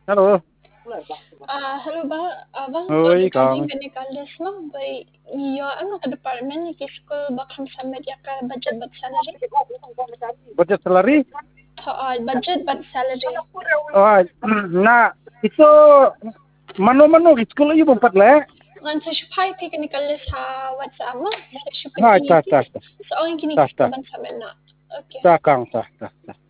Halo. Hello bang, bang to Oi, regarding Kang. gynecology lang by iyo ano ka department ni school bakam sa media ka budget but salary. Budget salary? Budget but salary. Oh, na itu mano-mano school ayo bumpat le. Ngan sa shipay kay gynecology sa WhatsApp mo sa shipay Ha, ta kiniti. ta ta. So ang kiniti Ta sa ta. bang sa na. Okay. Ta Kang, ta ta.